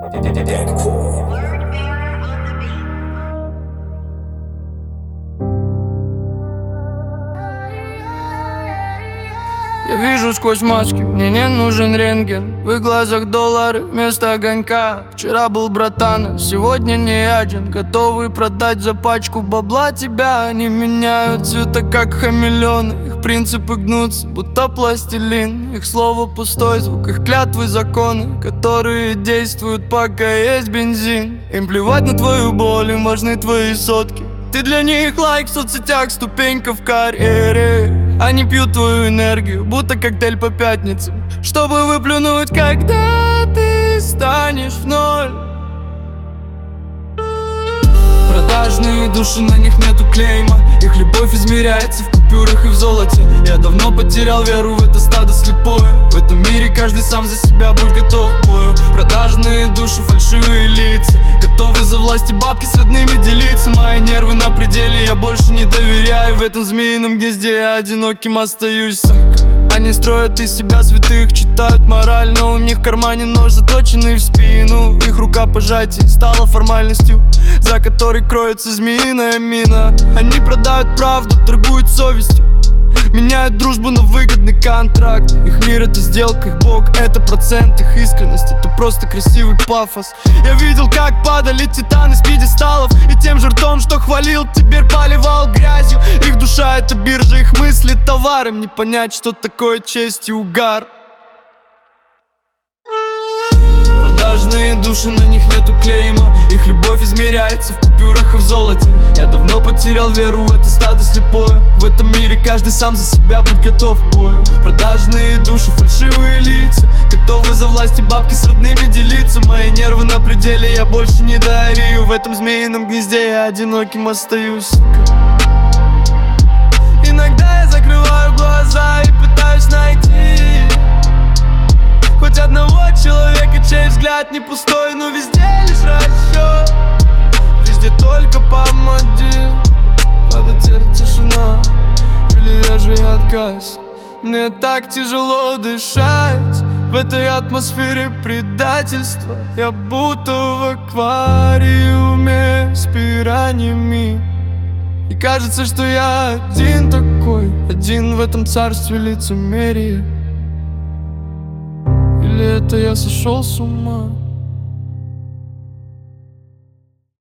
Я вижу сквозь маски, мне не нужен рентген. В их глазах доллары вместо огонька. Вчера был братан, а сегодня не один. Готовы продать за пачку бабла тебя. Они меняют цвета, как хамелеоны. Их принципы гнутся, будто пластилин. Их слово пустой звук, их клятвы законы, которые действуют, пока есть бензин. Им плевать на твою боль, им важны твои сотки. Ты для них лайк в соцсетях, ступенька в карьере. Они пьют твою энергию, будто коктейль по пятницам, чтобы выплюнуть, когда ты станешь в ноль. Продажные души, на них нету клейма. Их любовь измеряется в купюрах и в золоте. Я давно потерял веру в это стадо слепое. В этом мире каждый сам за себя, будь готов к бою. Продажные души, фальшивые лица, готовы за власть и бабки с родными делиться. Мои нервы на пределе, я больше не доверяю. В этом змеином гнезде я одиноким остаюсь. Они строят из себя святых, читают мораль, но у них в кармане нож, заточенный в спину. Их рукопожатие стало формальностью, за которой кроется змеиная мина. Они продают правду, торгуют совестью, меняют дружбу на выгодный контракт. Их мир — это сделка, их бог — это процент. Их искренность — это просто красивый пафос. Я видел, как падали титаны с пьедесталов, и тем же ртом, что хвалил, теперь поливал грязью. Их душа — это биржа, их мысли — товар. Им не понять, что такое честь и угар. Продажные души, на них нету клейма. Их любовь измеряется в купюрах и в золоте. Я давно потерял веру в это стадо слепое. В этом мире каждый сам за себя, будь готов к бою. Продажные души, фальшивые лица, готовы за власть и бабки с родными делиться. Мои нервы на пределе, я больше не дарю. В этом змеином гнезде я одиноким остаюсь. Иногда я закрываю глаза и пытаюсь найти хоть одного человека, чей взгляд не пустой, но везде лишь расчет. Везде только помоги, падает тишина, или я же отказ. Мне так тяжело дышать в этой атмосфере предательства. Я будто в аквариуме с пираньями. И кажется, что я один такой, один в этом царстве лицемерия. Или это я сошел с ума?